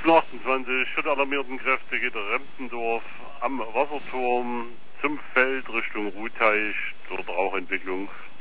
1528, schüttalarmierten Kräfte geht der Rempendorf am Wasserturm zum Feld Richtung Ruhteich, dort Rauchentwicklung.